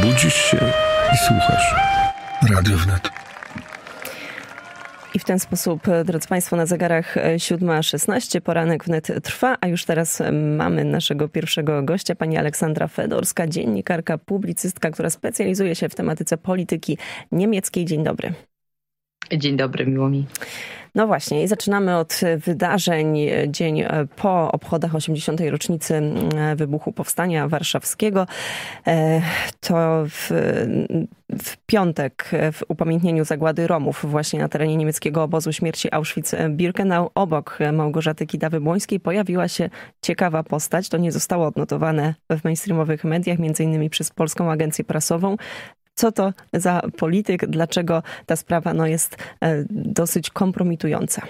Budzisz się i słuchasz. Radio Wnet. I w ten sposób, drodzy Państwo, na zegarach 7:16 poranek wnet trwa, a już teraz mamy naszego pierwszego gościa, pani Aleksandra Fedorska, dziennikarka, publicystka, która specjalizuje się w tematyce polityki niemieckiej. Dzień dobry. Dzień dobry, miło mi. No właśnie, i zaczynamy od wydarzeń dzień po obchodach 80. rocznicy wybuchu Powstania Warszawskiego. To w piątek w upamiętnieniu zagłady Romów właśnie na terenie niemieckiego obozu śmierci Auschwitz-Birkenau obok Małgorzaty Kidawy-Błońskiej pojawiła się ciekawa postać. To nie zostało odnotowane w mainstreamowych mediach, między innymi przez Polską Agencję Prasową. Co to za polityk? Dlaczego ta sprawa jest dosyć kompromitująca?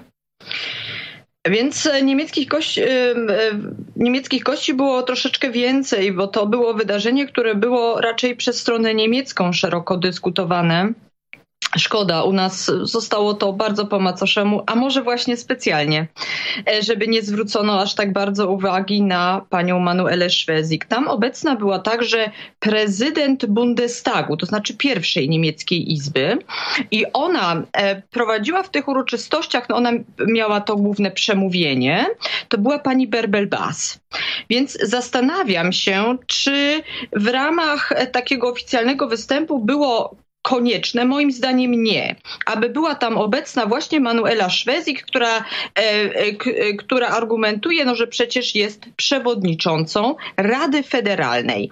Więc niemieckich kości było troszeczkę więcej, bo to było wydarzenie, które było raczej przez stronę niemiecką szeroko dyskutowane. Szkoda, u nas zostało to bardzo po macoszemu, a może właśnie specjalnie, żeby nie zwrócono aż tak bardzo uwagi na panią Manuelę Schwesig. Tam obecna była także prezydent Bundestagu, to znaczy pierwszej niemieckiej izby, i ona prowadziła w tych uroczystościach, ona miała to główne przemówienie, to była pani Bärbel-Bas. Więc zastanawiam się, czy w ramach takiego oficjalnego występu było konieczne, moim zdaniem nie, aby była tam obecna właśnie Manuela Schwesig, która argumentuje, że przecież jest przewodniczącą Rady Federalnej.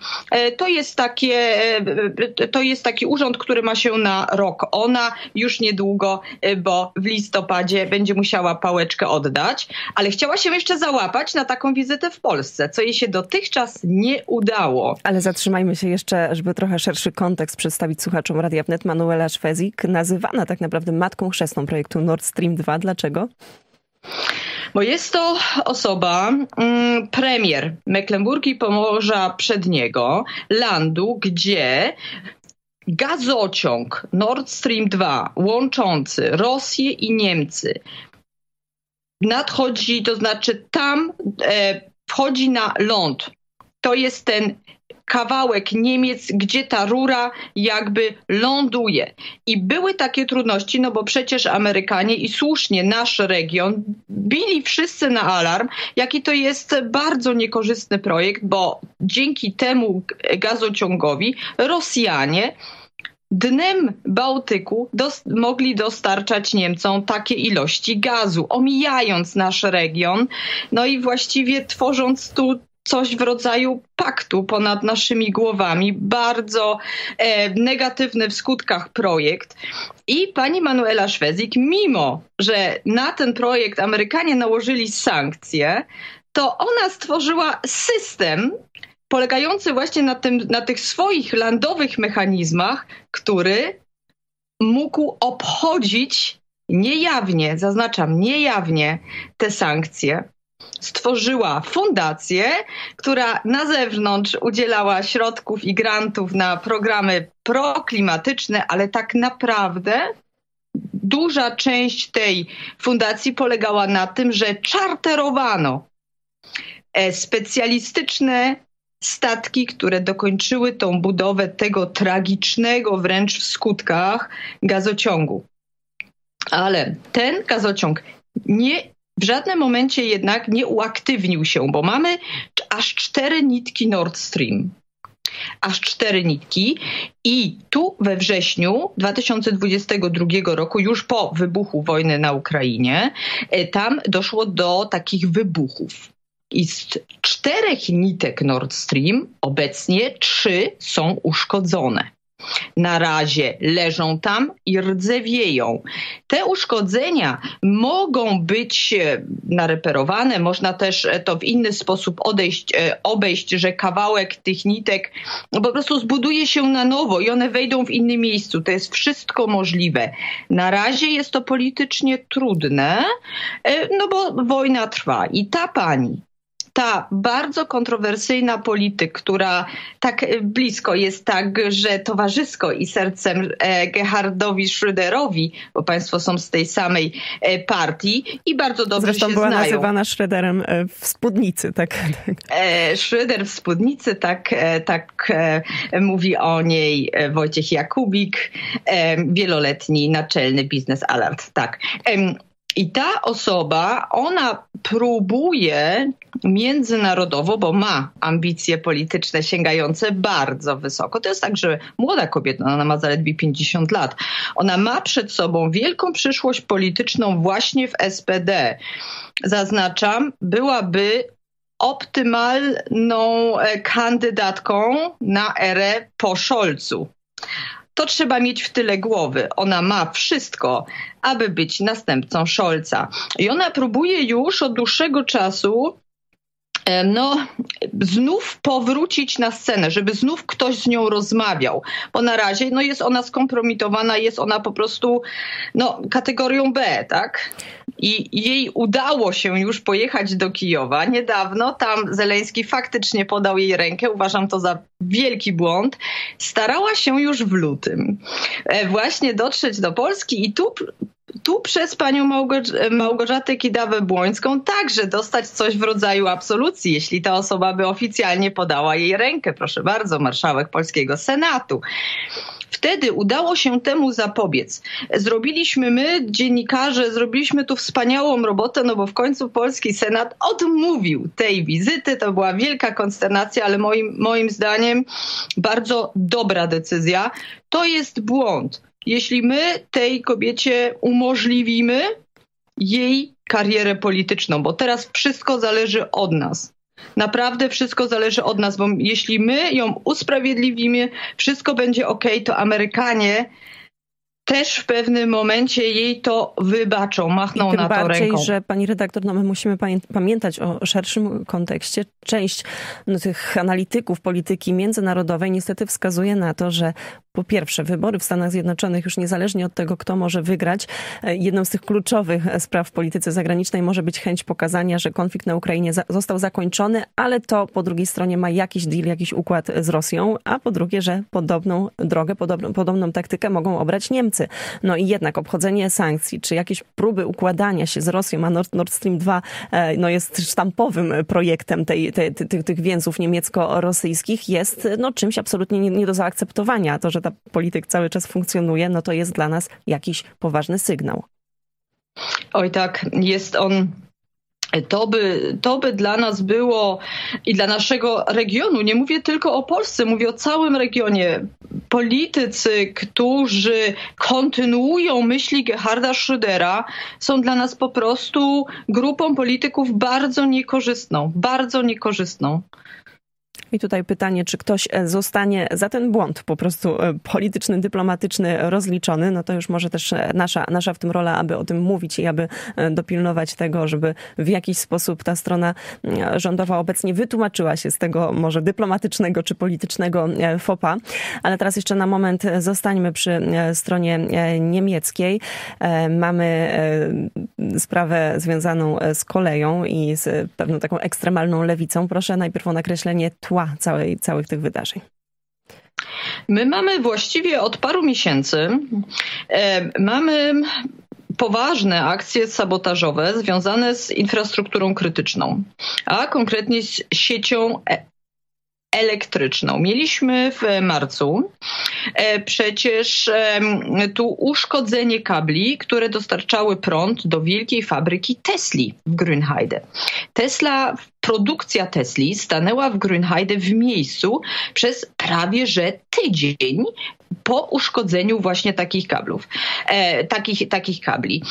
To jest taki urząd, który ma się na rok. Ona już niedługo, bo w listopadzie będzie musiała pałeczkę oddać, ale chciała się jeszcze załapać na taką wizytę w Polsce, co jej się dotychczas nie udało. Ale zatrzymajmy się jeszcze, żeby trochę szerszy kontekst przedstawić słuchaczom Radia Wnet. Manuela Schwesig, nazywana tak naprawdę matką chrzestną projektu Nord Stream 2. Dlaczego? Bo jest to osoba, premier Mecklenburgii i Pomorza Przedniego, landu, gdzie gazociąg Nord Stream 2 łączący Rosję i Niemcy nadchodzi, to znaczy tam wchodzi na ląd. To jest ten kawałek Niemiec, gdzie ta rura jakby ląduje. I były takie trudności, bo przecież Amerykanie i słusznie nasz region bili wszyscy na alarm, jaki to jest bardzo niekorzystny projekt, bo dzięki temu gazociągowi Rosjanie dnem Bałtyku mogli dostarczać Niemcom takie ilości gazu, omijając nasz region, i właściwie tworząc tu coś w rodzaju paktu ponad naszymi głowami, bardzo negatywny w skutkach projekt. I pani Manuela Schwesig, mimo że na ten projekt Amerykanie nałożyli sankcje, to ona stworzyła system polegający właśnie na tych swoich landowych mechanizmach, który mógł obchodzić niejawnie, zaznaczam, niejawnie te sankcje. Stworzyła fundację, która na zewnątrz udzielała środków i grantów na programy proklimatyczne, ale tak naprawdę duża część tej fundacji polegała na tym, że czarterowano specjalistyczne statki, które dokończyły tą budowę tego tragicznego wręcz w skutkach gazociągu. Ale ten gazociąg w żadnym momencie jednak nie uaktywnił się, bo mamy aż 4 nitki Nord Stream. Aż 4 nitki i tu we wrześniu 2022 roku, już po wybuchu wojny na Ukrainie, tam doszło do takich wybuchów. I z 4 nitek Nord Stream obecnie 3 są uszkodzone. Na razie leżą tam i rdzewieją. Te uszkodzenia mogą być nareperowane, można też to w inny sposób obejść, że kawałek tych nitek po prostu zbuduje się na nowo i one wejdą w innym miejscu. To jest wszystko możliwe. Na razie jest to politycznie trudne, bo wojna trwa. I ta pani ta bardzo kontrowersyjna polityk, która tak blisko jest, tak, że towarzysko i sercem Gerhardowi Schröderowi, bo państwo są z tej samej partii i bardzo dobrze zresztą się była znają. nazywana Schröderem w spódnicy, tak. Schröder w spódnicy, tak mówi o niej Wojciech Jakubik, wieloletni naczelny biznes alert, tak. I ta osoba, ona próbuje międzynarodowo, bo ma ambicje polityczne sięgające bardzo wysoko. To jest tak, że młoda kobieta, ona ma zaledwie 50 lat. Ona ma przed sobą wielką przyszłość polityczną właśnie w SPD. Zaznaczam, byłaby optymalną kandydatką na erę po Scholzu. To trzeba mieć w tyle głowy. Ona ma wszystko, aby być następcą Scholza. I ona próbuje już od dłuższego czasu znów powrócić na scenę, żeby znów ktoś z nią rozmawiał. Bo na razie jest ona skompromitowana, jest ona po prostu kategorią B, tak? I jej udało się już pojechać do Kijowa. Niedawno tam Zeleński faktycznie podał jej rękę. Uważam to za wielki błąd. Starała się już w lutym właśnie dotrzeć do Polski i tu przez panią Małgorzatę Kidawę-Błońską także dostać coś w rodzaju absolucji, jeśli ta osoba by oficjalnie podała jej rękę. Proszę bardzo, marszałek polskiego Senatu. Wtedy udało się temu zapobiec. My, dziennikarze, zrobiliśmy tu wspaniałą robotę, bo w końcu polski Senat odmówił tej wizyty. To była wielka konsternacja, ale moim zdaniem bardzo dobra decyzja. To jest błąd. Jeśli my tej kobiecie umożliwimy jej karierę polityczną, bo teraz wszystko zależy od nas. Naprawdę wszystko zależy od nas, bo jeśli my ją usprawiedliwimy, wszystko będzie okej, to Amerykanie też w pewnym momencie jej to wybaczą, machną na to ręką. Tym bardziej, że pani redaktor, my musimy pamiętać o szerszym kontekście. Część tych analityków polityki międzynarodowej niestety wskazuje na to, że po pierwsze, wybory w Stanach Zjednoczonych, już niezależnie od tego, kto może wygrać, jedną z tych kluczowych spraw w polityce zagranicznej może być chęć pokazania, że konflikt na Ukrainie został zakończony, ale to po drugiej stronie ma jakiś deal, jakiś układ z Rosją, a po drugie, że podobną drogę, podobną taktykę mogą obrać Niemcy. I jednak obchodzenie sankcji, czy jakieś próby układania się z Rosją, a Nord Stream 2 jest sztampowym projektem tych więzów niemiecko-rosyjskich, jest czymś absolutnie nie do zaakceptowania. To, że ta polityka cały czas funkcjonuje, to jest dla nas jakiś poważny sygnał. Oj tak, jest on. To by dla nas było i dla naszego regionu, nie mówię tylko o Polsce, mówię o całym regionie. Politycy, którzy kontynuują myśli Gerharda Schrödera, są dla nas po prostu grupą polityków bardzo niekorzystną. I tutaj pytanie, czy ktoś zostanie za ten błąd po prostu polityczny, dyplomatyczny rozliczony, to już może też nasza w tym rola, aby o tym mówić i aby dopilnować tego, żeby w jakiś sposób ta strona rządowa obecnie wytłumaczyła się z tego może dyplomatycznego czy politycznego faux pas. Ale teraz jeszcze na moment zostańmy przy stronie niemieckiej. Mamy sprawę związaną z koleją i z pewną taką ekstremalną lewicą. Proszę najpierw o nakreślenie tła całych tych wydarzeń. My mamy właściwie od paru miesięcy mamy poważne akcje sabotażowe związane z infrastrukturą krytyczną, a konkretnie z siecią elektryczną. Mieliśmy w marcu przecież tu uszkodzenie kabli, które dostarczały prąd do wielkiej fabryki Tesli w Grünheide. Produkcja Tesli stanęła w Grünheide w miejscu przez prawie że tydzień po uszkodzeniu właśnie takich kablów, takich kabli.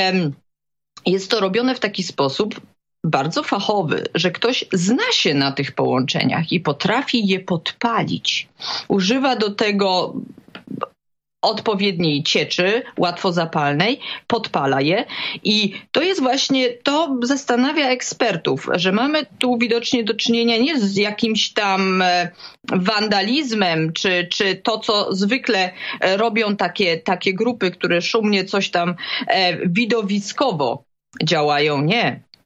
Jest to robione w taki sposób bardzo fachowy, że ktoś zna się na tych połączeniach i potrafi je podpalić. Używa do tego odpowiedniej cieczy, łatwo zapalnej, podpala je i to jest właśnie, to zastanawia ekspertów, że mamy tu widocznie do czynienia nie z jakimś tam wandalizmem, czy to, co zwykle robią takie grupy, które szumnie coś tam widowiskowo działają. Nie.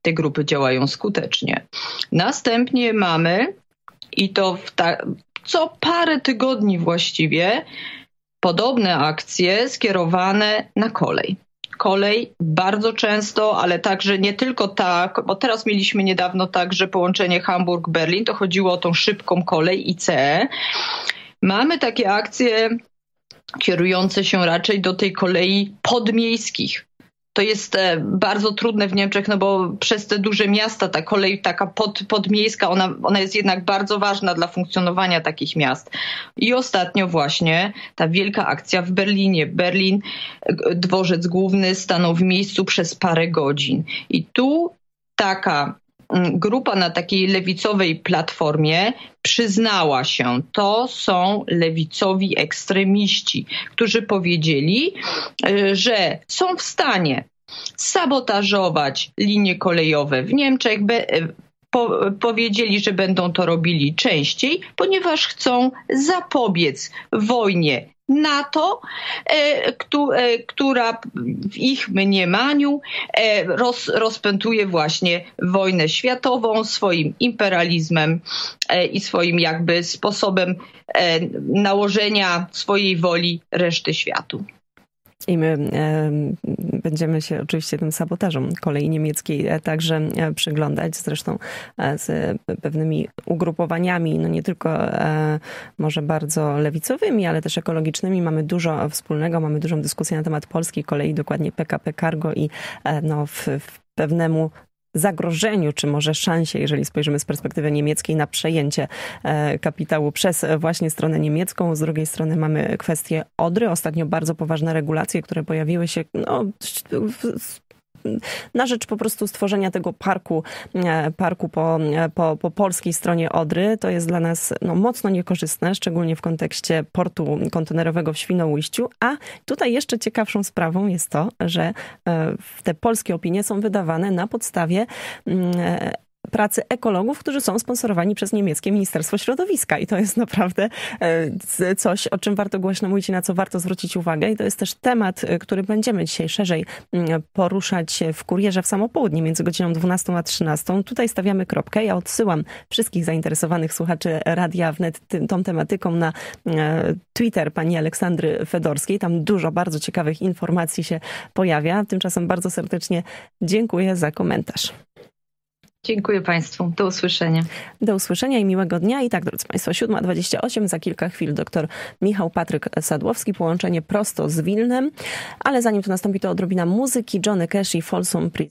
te grupy działają skutecznie. Następnie mamy, i to co parę tygodni właściwie, podobne akcje skierowane na kolej. Kolej bardzo często, ale także nie tylko tak, bo teraz mieliśmy niedawno także połączenie Hamburg-Berlin, to chodziło o tą szybką kolej ICE. Mamy takie akcje kierujące się raczej do tej kolei podmiejskich. To jest bardzo trudne w Niemczech, no bo przez te duże miasta ta kolej taka podmiejska, ona jest jednak bardzo ważna dla funkcjonowania takich miast. I ostatnio właśnie ta wielka akcja w Berlinie. Berlin, dworzec główny stanął w miejscu przez parę godzin. I tu taka grupa na takiej lewicowej platformie przyznała się, to są lewicowi ekstremiści, którzy powiedzieli, że są w stanie sabotażować linie kolejowe w Niemczech. Powiedzieli, że będą to robili częściej, ponieważ chcą zapobiec wojnie NATO, która w ich mniemaniu rozpętuje właśnie wojnę światową swoim imperializmem i swoim jakby sposobem nałożenia swojej woli reszty światu. I my będziemy się oczywiście tym sabotażom kolei niemieckiej także przyglądać, zresztą z pewnymi ugrupowaniami, no nie tylko może bardzo lewicowymi, ale też ekologicznymi. Mamy dużo wspólnego, mamy dużą dyskusję na temat polskiej kolei, dokładnie PKP Cargo i no, w pewnemu zagrożeniu, czy może szansie, jeżeli spojrzymy z perspektywy niemieckiej, na przejęcie kapitału przez właśnie stronę niemiecką. Z drugiej strony mamy kwestię Odry. Ostatnio bardzo poważne regulacje, które pojawiły się na rzecz po prostu stworzenia tego parku po polskiej stronie Odry. To jest dla nas mocno niekorzystne, szczególnie w kontekście portu kontenerowego w Świnoujściu. A tutaj jeszcze ciekawszą sprawą jest to, że te polskie opinie są wydawane na podstawie pracy ekologów, którzy są sponsorowani przez niemieckie Ministerstwo Środowiska. I to jest naprawdę coś, o czym warto głośno mówić i na co warto zwrócić uwagę. I to jest też temat, który będziemy dzisiaj szerzej poruszać w Kurierze w samo południe między godziną 12 a 13. Tutaj stawiamy kropkę. Ja odsyłam wszystkich zainteresowanych słuchaczy Radia Wnet tą tematyką na Twitter pani Aleksandry Fedorskiej. Tam dużo bardzo ciekawych informacji się pojawia. Tymczasem bardzo serdecznie dziękuję za komentarz. Dziękuję Państwu. Do usłyszenia. Do usłyszenia i miłego dnia. I tak, drodzy Państwo, 7:28. Za kilka chwil dr Michał Patryk Sadłowski. Połączenie prosto z Wilnem. Ale zanim to nastąpi, to odrobina muzyki. Johnny Cash i Folsom Prison.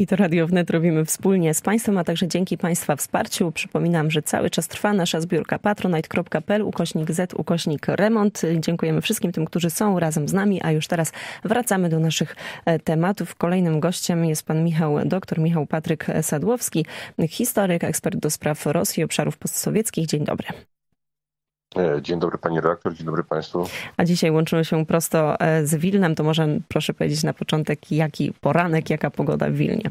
I to Radio Wnet robimy wspólnie z Państwem, a także dzięki Państwa wsparciu. Przypominam, że cały czas trwa nasza zbiórka patronite.pl/remont. Dziękujemy wszystkim tym, którzy są razem z nami, a już teraz wracamy do naszych tematów. Kolejnym gościem jest pan dr Michał Patryk Sadłowski, historyk, ekspert do spraw Rosji i obszarów postsowieckich. Dzień dobry. Dzień dobry pani redaktor, dzień dobry państwu. A dzisiaj łączymy się prosto z Wilnem. To może proszę powiedzieć na początek, jaki poranek, jaka pogoda w Wilnie?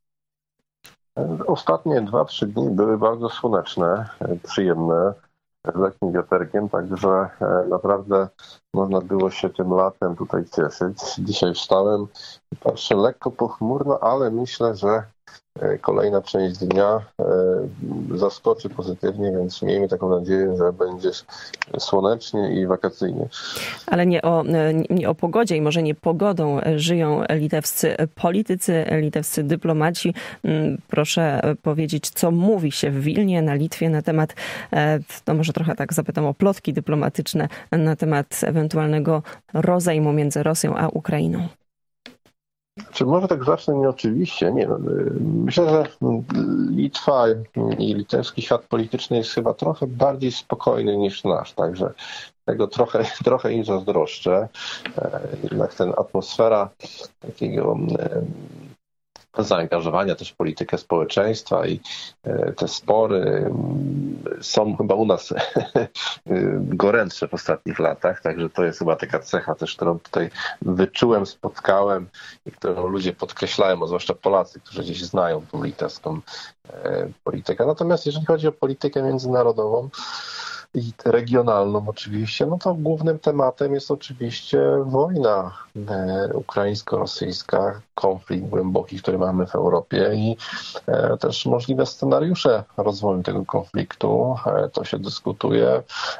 Ostatnie 2-3 dni były bardzo słoneczne, przyjemne, z lekkim wiaterkiem, także naprawdę można było się tym latem tutaj cieszyć. Dzisiaj wstałem i patrzę lekko pochmurno, ale myślę, że kolejna część dnia zaskoczy pozytywnie, więc miejmy taką nadzieję, że będzie słonecznie i wakacyjnie. Ale nie o pogodzie i może nie pogodą żyją litewscy politycy, litewscy dyplomaci. Proszę powiedzieć, co mówi się w Wilnie, na Litwie na temat, no może trochę tak zapytam o plotki dyplomatyczne, na temat ewentualnego rozejmu między Rosją a Ukrainą. Czy może tak zacznę nieoczywiście? Nie wiem. Myślę, że Litwa i litewski świat polityczny jest chyba trochę bardziej spokojny niż nasz, także tego trochę im zazdroszczę. Jednak ten atmosfera takiego zaangażowania też w politykę społeczeństwa i te spory są chyba u nas gorętsze w ostatnich latach, także to jest chyba taka cecha też, którą tutaj wyczułem, spotkałem i którą ludzie podkreślają, a zwłaszcza Polacy, którzy gdzieś znają tą litewską politykę. Natomiast jeżeli chodzi o politykę międzynarodową i regionalną oczywiście, no to głównym tematem jest oczywiście wojna ukraińsko-rosyjska, konflikt głęboki, który mamy w Europie i też możliwe scenariusze rozwoju tego konfliktu. To się dyskutuje.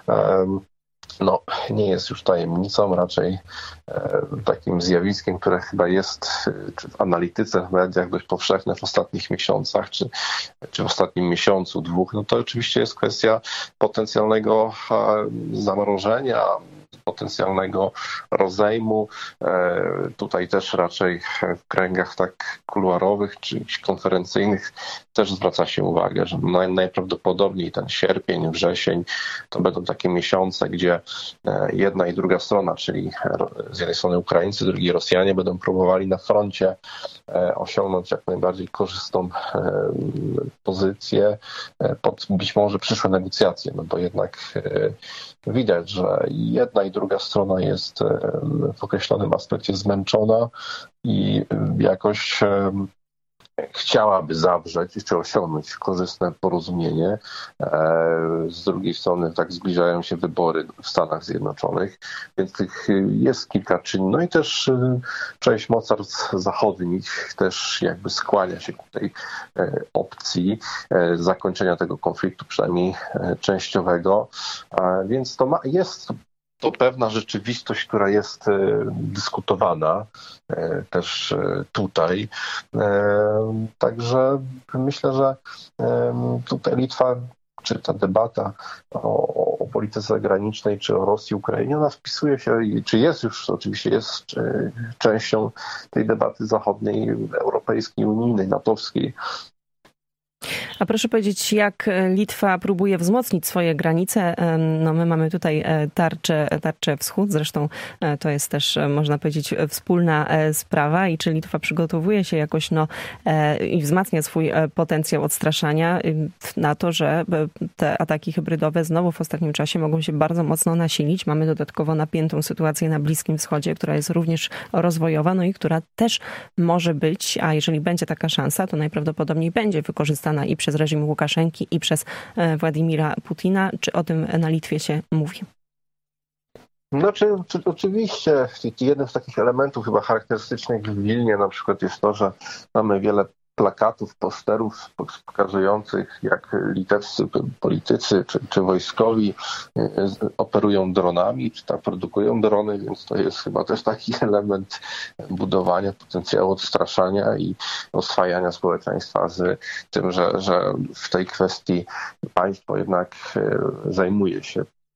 No, nie jest już tajemnicą, raczej takim zjawiskiem, które chyba jest czy w analityce, w mediach dość powszechne w ostatnich miesiącach, czy w ostatnim miesiącu, 2. No to oczywiście jest kwestia potencjalnego zamrożenia, potencjalnego rozejmu. Tutaj też raczej w kręgach tak kuluarowych czy konferencyjnych też zwraca się uwagę, że najprawdopodobniej ten sierpień, wrzesień to będą takie miesiące, gdzie jedna i druga strona, czyli z jednej strony Ukraińcy, drugiej Rosjanie będą próbowali na froncie osiągnąć jak najbardziej korzystną pozycję pod być może przyszłe negocjacje, no bo jednak widać, że jedna i druga strona jest w określonym aspekcie zmęczona i jakoś chciałaby zawrzeć czy osiągnąć korzystne porozumienie. Z drugiej strony tak zbliżają się wybory w Stanach Zjednoczonych, więc tych jest kilka czynników. No i też część mocarstw zachodnich też jakby skłania się ku tej opcji zakończenia tego konfliktu, przynajmniej częściowego. Więc jest to pewna rzeczywistość, która jest dyskutowana też tutaj. Także myślę, że tutaj Litwa, czy ta debata o polityce zagranicznej, czy o Rosji, Ukrainie, ona wpisuje się, czy jest już, oczywiście jest częścią tej debaty zachodniej, europejskiej, unijnej, natowskiej. A proszę powiedzieć, jak Litwa próbuje wzmocnić swoje granice? No my mamy tutaj tarczę wschód, zresztą to jest też, można powiedzieć, wspólna sprawa. I czy Litwa przygotowuje się jakoś i wzmacnia swój potencjał odstraszania na to, że te ataki hybrydowe znowu w ostatnim czasie mogą się bardzo mocno nasilić. Mamy dodatkowo napiętą sytuację na Bliskim Wschodzie, która jest również rozwojowa, no i która też może być, a jeżeli będzie taka szansa, to najprawdopodobniej będzie wykorzystana i przez reżim Łukaszenki, i przez Władimira Putina. Czy o tym na Litwie się mówi? Znaczy, oczywiście jednym z takich elementów chyba charakterystycznych w Wilnie na przykład jest to, że mamy wiele plakatów, posterów pokazujących, jak litewscy politycy czy wojskowi operują dronami, czy tam produkują drony, więc to jest chyba też taki element budowania potencjału odstraszania i oswajania społeczeństwa z tym, że w tej kwestii państwo jednak zajmuje się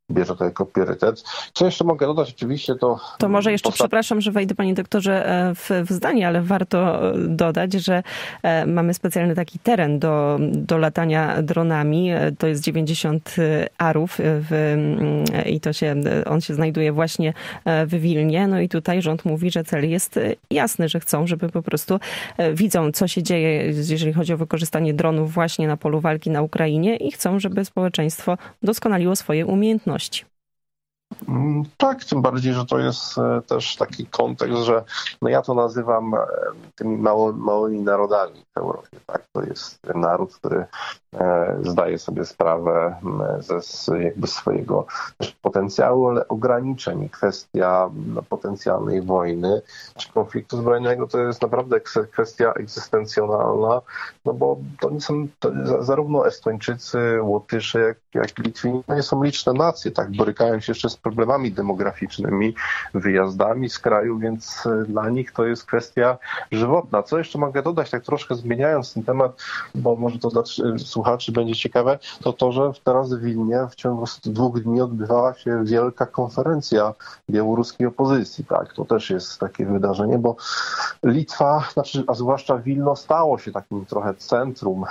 bierze to jako priorytet. Co jeszcze mogę dodać? Oczywiście to może jeszcze, przepraszam, że wejdę, panie doktorze, w zdanie, ale warto dodać, że mamy specjalny taki teren do latania dronami. To jest 90 arów i on się znajduje właśnie w Wilnie. No i tutaj rząd mówi, że cel jest jasny, że chcą, żeby po prostu widzą, co się dzieje, jeżeli chodzi o wykorzystanie dronów właśnie na polu walki na Ukrainie i chcą, żeby społeczeństwo doskonaliło swoje umiejętności. Tak, tym bardziej, że to jest też taki kontekst, że ja to nazywam tymi małymi narodami w Europie. Tak? To jest naród, który zdaje sobie sprawę ze jakby swojego potencjału, ale ograniczeń. Kwestia potencjalnej wojny czy konfliktu zbrojnego to jest naprawdę kwestia egzystencjonalna, no bo to nie są zarówno Estończycy, Łotysze, jak Litwini, to nie są liczne nacje, tak, borykają się jeszcze z problemami demograficznymi, wyjazdami z kraju, więc dla nich to jest kwestia żywotna. Co jeszcze mogę dodać, tak troszkę zmieniając ten temat, bo może to dla słuchaczy będzie ciekawe, to że teraz w Wilnie w ciągu 2 dni odbywała się wielka konferencja białoruskiej opozycji. Tak, to też jest takie wydarzenie, bo Litwa, a zwłaszcza Wilno, stało się takim trochę centrum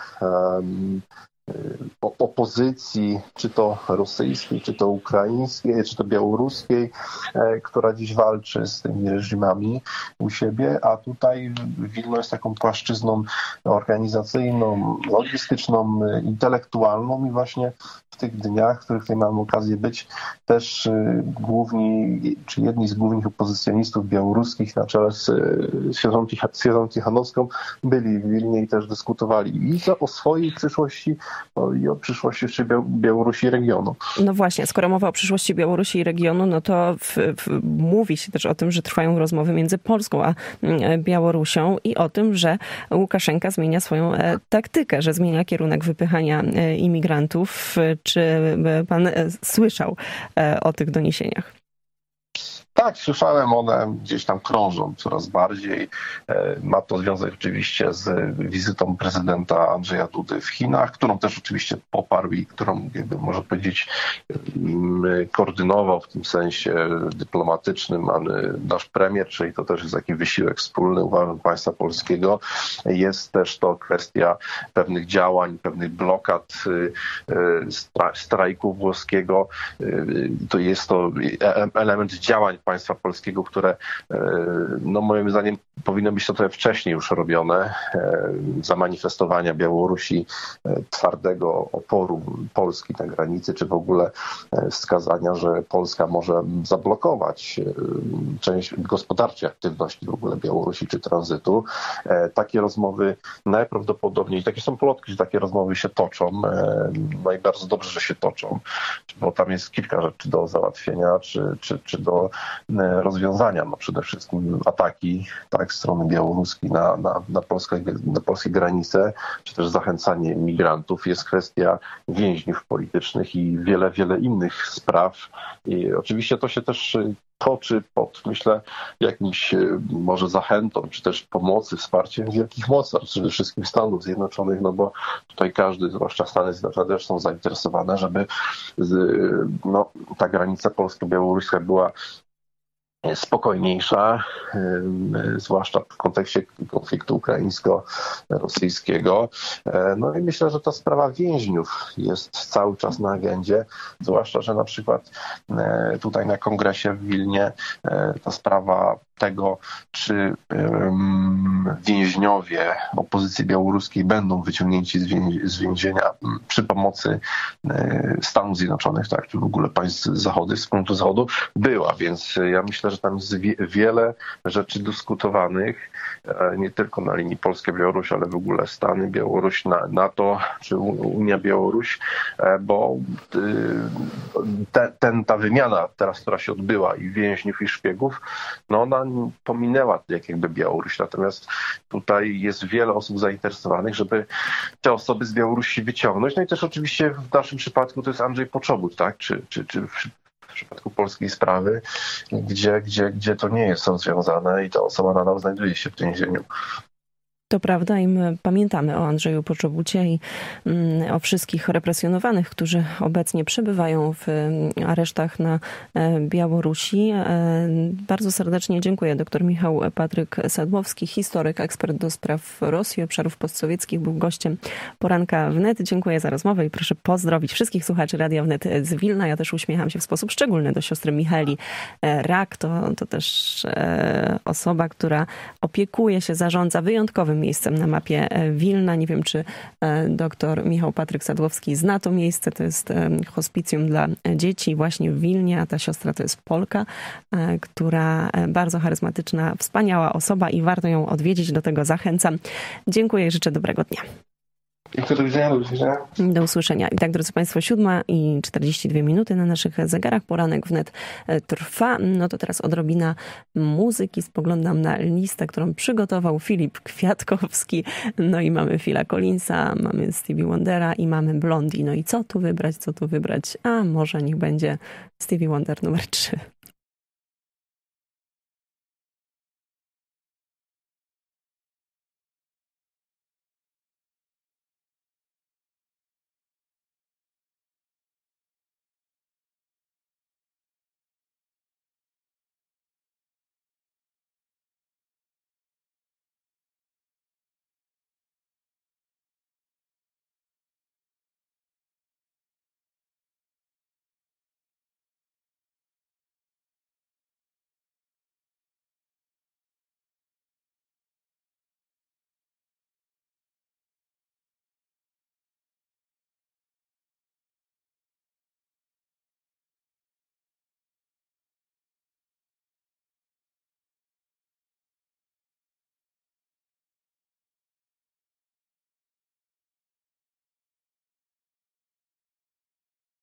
opozycji, czy to rosyjskiej, czy to ukraińskiej, czy to białoruskiej, która dziś walczy z tymi reżimami u siebie, a tutaj Wilno jest taką płaszczyzną organizacyjną, logistyczną, intelektualną i właśnie w tych dniach, w których tutaj mamy okazję być, też główni, czy jedni z głównych opozycjonistów białoruskich na czele z Światłą Tichanowską byli w Wilnie i też dyskutowali i o swojej przyszłości, i o przyszłości jeszcze Białorusi i regionu. No właśnie, skoro mowa o przyszłości Białorusi i regionu, no to mówi się też o tym, że trwają rozmowy między Polską a Białorusią i o tym, że Łukaszenka zmienia swoją taktykę, że zmienia kierunek wypychania imigrantów. Czy pan słyszał o tych doniesieniach? Tak, słyszałem, one gdzieś tam krążą coraz bardziej. Ma to związek oczywiście z wizytą prezydenta Andrzeja Dudy w Chinach, którą też oczywiście poparł i którą, jakby można powiedzieć, koordynował w tym sensie dyplomatycznym nasz premier, czyli to też jest taki wysiłek wspólny, uważam, państwa polskiego. Jest też to kwestia pewnych działań, pewnych blokad, strajku włoskiego. To jest to element działań państwa polskiego, które moim zdaniem powinno być to trochę wcześniej już robione, zamanifestowania Białorusi twardego oporu Polski na granicy, czy w ogóle wskazania, że Polska może zablokować część gospodarczej aktywności w ogóle Białorusi czy tranzytu. Takie rozmowy najprawdopodobniej, takie są plotki, że takie rozmowy się toczą. No i bardzo dobrze, że się toczą, bo tam jest kilka rzeczy do załatwienia, czy do rozwiązania. No przede wszystkim ataki strony białoruskiej na polskie granice, czy też zachęcanie migrantów. Jest kwestia więźniów politycznych i wiele, wiele innych spraw. I oczywiście to się też toczy pod, myślę, jakimś może zachętą, czy też pomocy, wsparciem wielkich mocarstw, przede wszystkim Stanów Zjednoczonych, no bo tutaj każdy, zwłaszcza Stany Zjednoczone, też są zainteresowane, żeby ta granica polsko-białoruska była spokojniejsza, zwłaszcza w kontekście konfliktu ukraińsko-rosyjskiego. No i myślę, że ta sprawa więźniów jest cały czas na agendzie, zwłaszcza, że na przykład tutaj na kongresie w Wilnie ta sprawa tego, czy więźniowie opozycji białoruskiej będą wyciągnięci z więzienia przy pomocy Stanów Zjednoczonych, tak, czy w ogóle państw Zachodu, wspólnoty Zachodu, była, więc ja myślę, że tam jest wiele rzeczy dyskutowanych, nie tylko na linii Polska-Białoruś, ale w ogóle Stany, Białoruś, NATO, czy Unia Białoruś, bo ta wymiana teraz, która się odbyła i więźniów, i szpiegów, no ona pominęła jakby Białoruś, natomiast tutaj jest wiele osób zainteresowanych, żeby te osoby z Białorusi wyciągnąć. No i też oczywiście w naszym przypadku to jest Andrzej Poczobut, tak? Czy w przypadku polskiej sprawy, gdzie to nie jest rozwiązane i ta osoba nadal znajduje się w więzieniu. To prawda i my pamiętamy o Andrzeju Poczobucie i o wszystkich represjonowanych, którzy obecnie przebywają w aresztach na Białorusi. Bardzo serdecznie dziękuję. Dr Michał Patryk Sadłowski, historyk, ekspert do spraw Rosji, obszarów postsowieckich, był gościem Poranka Wnet. Dziękuję za rozmowę i proszę pozdrowić wszystkich słuchaczy Radia Wnet z Wilna. Ja też uśmiecham się w sposób szczególny do siostry Micheli Rak. To też osoba, która opiekuje się, zarządza wyjątkowym miejscem na mapie Wilna. Nie wiem, czy dr Michał Patryk Sadłowski zna to miejsce. To jest hospicjum dla dzieci właśnie w Wilnie, a ta siostra to jest Polka, która bardzo charyzmatyczna, wspaniała osoba i warto ją odwiedzić. Do tego zachęcam. Dziękuję i życzę dobrego dnia. Do widzenia, do usłyszenia. Do usłyszenia. I tak, drodzy Państwo, 7:42 na naszych zegarach. Poranek wnet trwa. No to teraz odrobina muzyki. Spoglądam na listę, którą przygotował Filip Kwiatkowski. No i mamy Phila Collinsa, mamy Stevie Wondera i mamy Blondie. No i co tu wybrać? A może niech będzie Stevie Wonder numer 3.